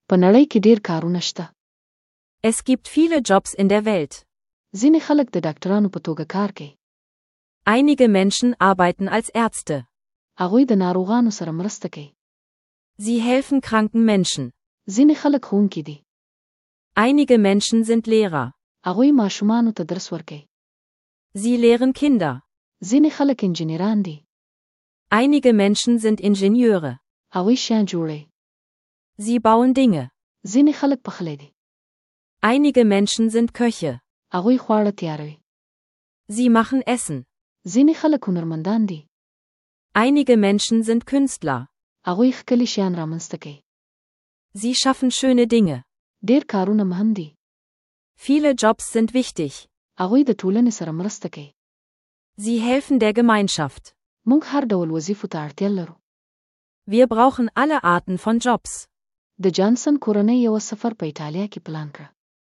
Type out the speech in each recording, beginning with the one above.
په نړۍ کې ډیر کارونه شته. Es gibt viele Jobs in der Welt. ځینې خلک د ډاکټرانو په توګه کار کوي. Einige Menschen arbeiten als Ärzte. هغوی د ناروغانو سره مرسته کوي. Sie helfen kranken Menschen. ځینې خلک ښوونکي دي. Einige Menschen sind Lehrer. هغوی ماشومانو ته درس ورکوي. Sie lehren Kinder. ځینې خلک انجینران دي. Einige Menschen sind Ingenieure. هغوی شیان جوړوي. Sie bauen Dinge. ځینې خلک پخلی دي. Einige Menschen sind Köche. هغوی خواړه تیاروي. Sie machen Essen. ځینې خلک هنرمندان دي. Einige Menschen sind Künstler. هغوی ښکلي شیان رامنځته کوي. Sie schaffen schöne Dinge. ډیر کارونه مهم دي. Viele Jobs sind wichtig. هغوی د ټولنې سره مرسته کوي. Sie helfen der Gemeinschaft. موږ هر ډول وظیفو ته اړتیا لرو. Wir brauchen alle Arten von Jobs. د جانسن کورنۍ یو سفر په ایټالیا کې پلان کړ.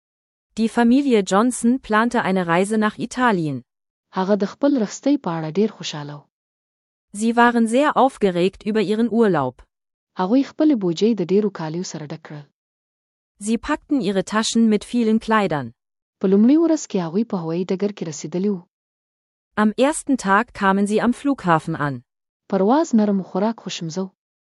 Die Familie Johnson plante eine Reise nach Italien. هغه د خپل رخصتۍ په اړه ډیر خوشاله و. Sie waren sehr aufgeregt über ihren Urlaub. هغوی خپل بوجۍ د ډیرو کالیو سره ډک کړل. Sie packten ihre Taschen mit vielen Kleidern. په لومړي ورځ کې هغوی په هوایي ډګر کې رسیدلی وو. Am ersten Tag kamen sie am Flughafen an. پرواز نرم و خوراک خوشمزه و.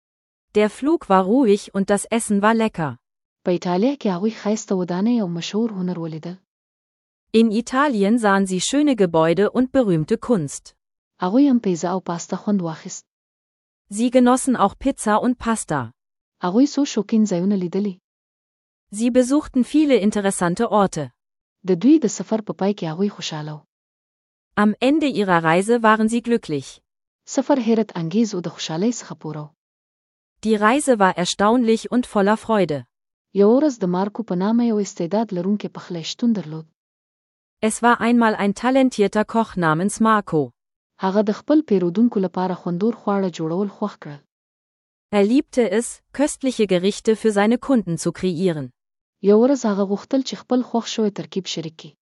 Der Flug war ruhig und das Essen war lecker. په ایټالیا کې هغوی ښایسته ودانۍ او مشهور هنر ولیدل. In Italien sahen sie schöne Gebäude und berühmte Kunst. هغوی هم پیزا او پاستا خوند واخیست. Sie genossen auch Pizza und Pasta. هغوی څو شوکین ځایونه لیدلي. Sie besuchten viele interessante Orte. د دوی د سفر په پای کې هغوی خوشاله و. Am Ende ihrer Reise waren sie glücklich. سفر حیرت انګیز او د خوشحالۍ څخه پوره و. Die Reise war erstaunlich und voller Freude. یو ورځ د مارکو په نامه یو استعداد لرونکی پخلی شتون درلود. Es war einmal ein talentierter Koch namens Marco. هغه د خپل پیرودونکو لپاره خوندور خواړه جوړول خوښ کړل. Er liebte es, köstliche Gerichte für seine Kunden zu kreieren. یو ورځ هغه غوښتل چې خپل خوښ شوی ترکیب شریک کړي.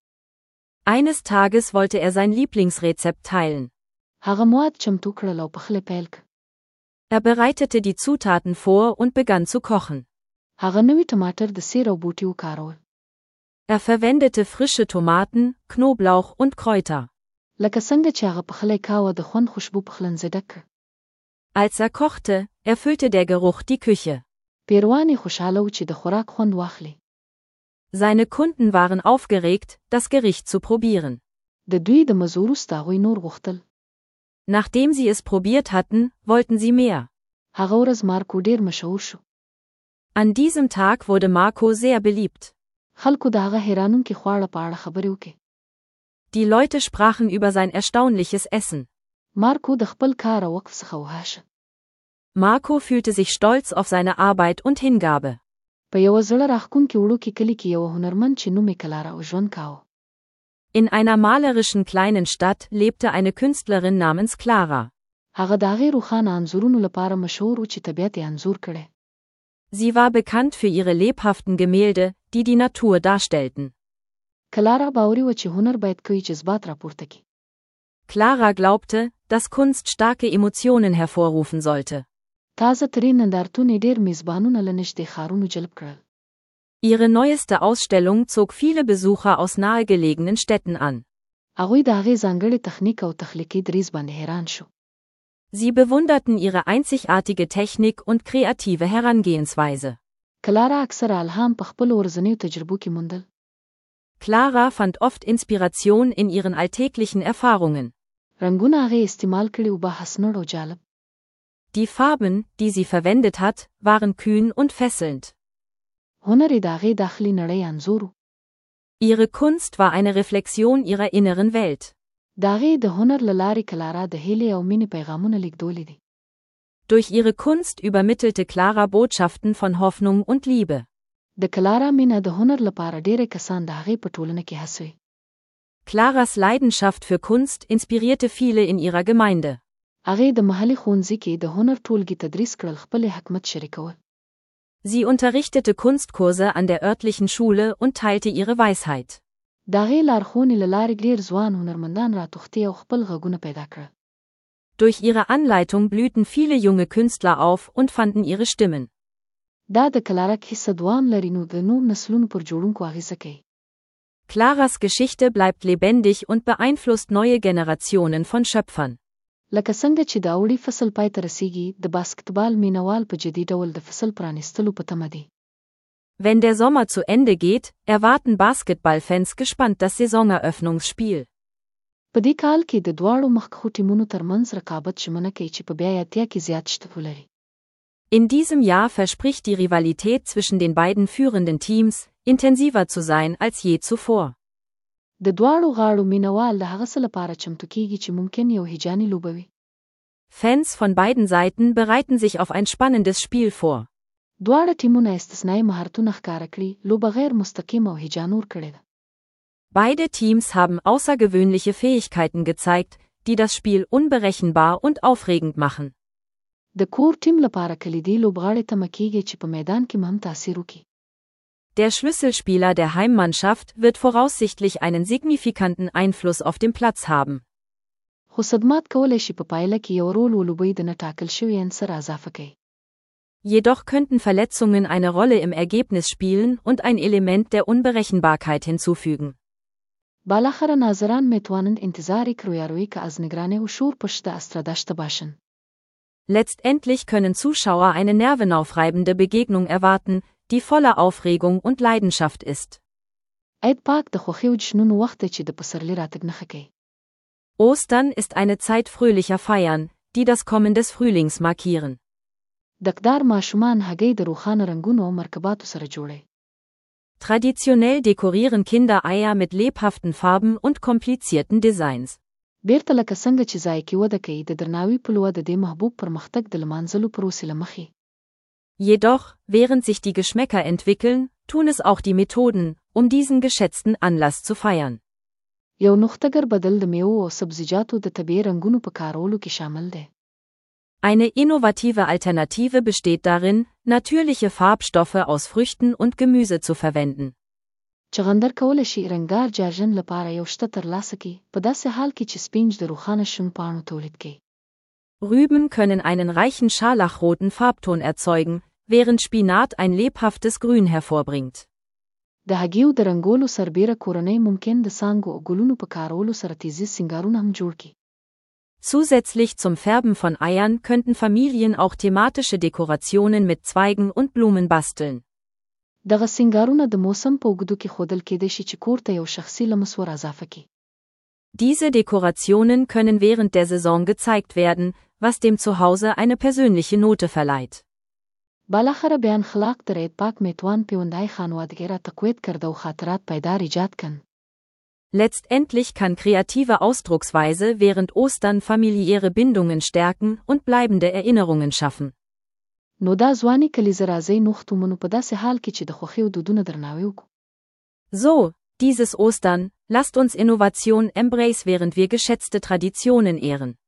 Eines Tages wollte er sein Lieblingsrezept teilen. هغه مواد چمتو کړل او پخلی پیل کړ. Er bereitete die Zutaten vor und begann zu kochen. هغه نوی ټماټر د سیر او بوټي وکارول. Er verwendete frische Tomaten, Knoblauch und Kräuter. لکه څنګه چې هغه پخلی کاوه د خوند خوشبو پخلنځی ډک کړ. Als er kochte, erfüllte der Geruch die Küche. پیروان یې خوشحاله و چې د خوراک خوند واخلي. Seine Kunden waren aufgeregt, das Gericht zu probieren. د دوی د مزو وروسته هغوی نور غوښتل. Nachdem sie es probiert hatten, wollten sie mehr. هغه ورځ مارکو ډیر مشهور شو. An diesem Tag wurde Marco sehr beliebt. خلکو د هغه حیرانونکي خواړه په اړه خبرې وکړې. Die Leute sprachen über sein erstaunliches Essen. مارکو د خپل کار او وقف څخه وهاشه. Marco fühlte sich stolz auf seine Arbeit und Hingabe. په یو زړه راښکونکي وړوکي کلي کې یو هنرمند چې نوم یې کلارا او ژوند کاوه. In einer malerischen kleinen Stadt lebte eine Künstlerin namens Clara. هغه د هغې روښانه انځورونو لپاره مشهور و چې طبیعت یې انځور کړی. Sie war bekannt für ihre lebhaften Gemälde, die die Natur darstellten. کلارا باوري و چې هنر باید کوي جذبات راپورته کړي. Clara glaubte, dass Kunst starke Emotionen hervorrufen sollte. تازه ترین نندارتونې ډیر میزبانونه له نږدې ښارونو جلب کړل. Ihre neueste Ausstellung zog viele Besucher aus nahegelegenen Städten an. هغوی د هغې ځانګړې تخنیک او تخلیقي دریځ باندې حیران شو. Sie bewunderten ihre einzigartige Technik und kreative Herangehensweise. کلارا اکثره الهام په خپلو ورځنیو تجربو کې موندل. Clara fand oft Inspiration in ihren alltäglichen Erfahrungen. رنګونه هغې استعمال کړي او بحثنړ او جالب. Die Farben, die sie verwendet hat, waren kühn und fesselnd. هنر یې د هغې داخلي نړۍ انځور و. Ihre Kunst war eine Reflexion ihrer inneren Welt. د هغې د هنر له لارې کلارا د هیلې او مینې پیغامونه لیږدولي دي. Durch ihre Kunst übermittelte Clara Botschaften von Hoffnung und Liebe. د کلارا مینه د هنر لپاره ډېری کسان د هغې په ټولنه کې هڅوي. Claras Leidenschaft für Kunst inspirierte viele in ihrer Gemeinde. هغې د محلي ښوونځي کې د هنر ټولګي تدریس کړل خپل حکمت شریکول. Sie unterrichtete Kunstkurse an der örtlichen Schule und teilte ihre Weisheit. د هغې لارښوونې له لارې ډېر ځوان هنرمندان راتښتي او خپل غږونه پیدا کړل. Durch ihre Anleitung blühten viele junge Künstler auf und fanden ihre Stimmen. دا د کلارک حصه دوام لري نو د نور نسلونو پر جوړونکو اغیزه کوي. Claras Geschichte bleibt lebendig und beeinflusst neue Generationen von Schöpfern. لکه څنګه چې د اوړي فصل پای ته رسیږي، د باسکټبال مینوال په جدي ډول د فصل پرانیستلو په تمه دي. Wenn der Sommer zu Ende geht, erwarten Basketballfans gespannt das Saisoneröffnungsspiel. په دې کال کې د دواړو مخکښو ټیمونو ترمنځ رقابت ژمنه کوي چې په بیا اتیا کې زیات شتون ولري. In diesem Jahr verspricht die Rivalität zwischen den beiden führenden Teams, intensiver zu sein als je zuvor. د دواړو غاړو مینوال د هغه څه لپاره چمتو کیږي چې ممکن یو هیجاني لوبه وي. Fans von beiden Seiten bereiten sich auf ein spannendes Spiel vor. دواړه ټیمونه استثنایی مهارتونه ښکاره کړي، لوبه غیر مستقیم او هیجانور کړې ده. Beide Teams haben außergewöhnliche Fähigkeiten gezeigt, die das Spiel unberechenbar und aufregend machen. د کور ټیم لپاره کلیدي لوبغاړی تمه کیږي چې په میدان کې هم تاثیر وکړي. Der Schlüsselspieler der Heimmannschaft wird voraussichtlich einen signifikanten Einfluss auf dem Platz haben. خو صدمات کولی شي په پایله کې یو رول ولوبوي د نه ټاکل شوي عنصر اضافه کوي. Jedoch könnten Verletzungen eine Rolle im Ergebnis spielen und ein Element der Unberechenbarkeit hinzufügen. بالاخره ناظران میتوانند انتظاری کرویاروی که از نگرانی و شور پشت اسطره داشته باشند. Letztendlich können Zuschauer eine nervenaufreibende Begegnung erwarten, die voller Aufregung und Leidenschaft ist. عید پاک د خوښۍ او جشنونو وخت دی چې د پسرلي راتګ نښه کوي. Ostern ist eine Zeit fröhlicher Feiern, die das Kommen des Frühlings markieren. دکدار ماشومان هګۍ د روښانه رنګونو او مرکباتو سره جوړي. Traditionell dekorieren Kinder Eier mit lebhaften Farben und komplizierten Designs. بیرته لکه څنګه چې ذایقې وده کوي، د درناوي په لور د دې محبوب پرمختګ د لمانځلو پر وسیله مخې. Jedoch, während sich die Geschmäcker entwickeln, tun es auch die Methoden, um diesen geschätzten Anlass zu feiern. یو نوښتګر بدل د میوو او سبزیجاتو د طبیعي رنګونو په کارولو کې شامل دی. Eine innovative Alternative besteht darin, natürliche Farbstoffe aus Früchten und Gemüse zu verwenden. چغندر کولی شي رنګار جارجن لپاره یو شته ترلاسه کړي، په داسې حال کې چې سپینج د روښانه شین پاڼو تولید کوي. Rüben können einen reichen scharlachroten Farbton erzeugen, während Spinat ein lebhaftes Grün hervorbringt. د هګیو د رنګولو سربیره کورنۍ ممکن د څانګو او ګلونو په کارولو سره تیزی سینګارونه هم جوړ کړي. Zusätzlich zum Färben von Eiern könnten Familien auch thematische Dekorationen mit Zweigen und Blumen basteln. دغه سینګارونه د موسم په اوږدو کې ښودل کېدای شي چې کور ته یو شخصي لمس ور اضافه کړي. Diese Dekorationen können während der Saison gezeigt werden, was dem Zuhause eine persönliche Note verleiht. بالاخره بیان خلاق در عید پاک میتوان پیوندهای خانوادگی را تقویت کرده و خاطرات پایدار ایجاد کن. Letztendlich kann kreative Ausdrucksweise während Ostern familiäre Bindungen stärken und bleibende Erinnerungen schaffen. نو دا ځواني کلیزه راځي نوښت ومنو په داسې حال کې چې د خوښۍ او دودونو درناوی وکړو. So, dieses Ostern, lasst uns Innovation embrace, während wir geschätzte Traditionen ehren.